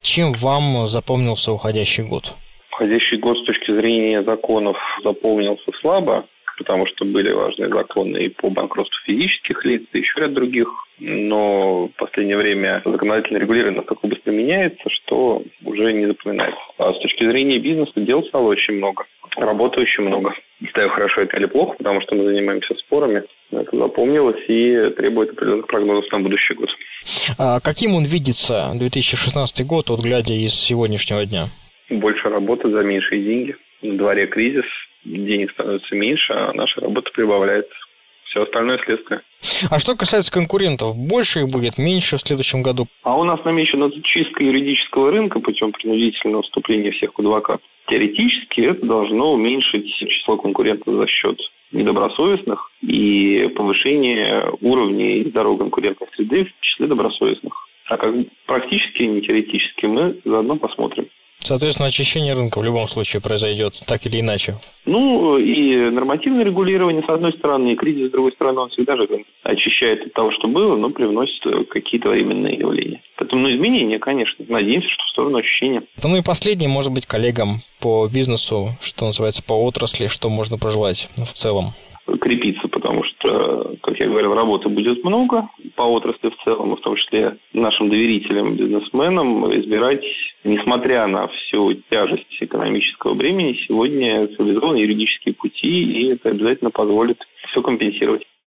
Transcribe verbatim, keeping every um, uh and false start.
Чем вам запомнился уходящий год? Уходящий год с точки зрения законов запомнился слабо, потому что были важные законы и по банкротству физических лиц, и еще ряд других. Но в последнее время законодательное регулирование настолько быстро меняется, что уже не запоминается. А с точки зрения бизнеса дел стало очень много, работы очень много. Не знаю, хорошо это или плохо, потому что мы занимаемся спорами. Это запомнилось и требует определенных прогнозов на будущий год. А каким он видится, две тысячи шестнадцатый год, вот глядя из сегодняшнего дня? Больше работы за меньшие деньги. На дворе кризис, денег становится меньше, а наша работа прибавляется. Все остальное следствие. А что касается конкурентов, больше их будет, меньше в следующем году? А у нас намечена чистка юридического рынка путем принудительного вступления всех в адвокат. Теоретически это должно уменьшить число конкурентов за счет недобросовестных и повышение уровня и здоровой конкурентной среды в числе добросовестных. А как практически, не теоретически, мы заодно посмотрим. Соответственно, очищение рынка в любом случае произойдет, так или иначе. Ну, и нормативное регулирование, с одной стороны, и кризис, с другой стороны, он всегда же очищает от того, что было, но привносит какие-то временные явления. Поэтому, ну, изменения, конечно. Надеемся, что в сторону очищения. Ну и последнее, может быть, коллегам по бизнесу, что называется, по отрасли, что можно пожелать в целом? Крепиться, потому что, как я говорил, работы будет много по отрасли в целом, и в том числе нашим доверителям, бизнесменам избирать, несмотря на всю тяжесть экономического бремени, сегодня цивилизованные юридические пути, и это обязательно позволит все компенсировать.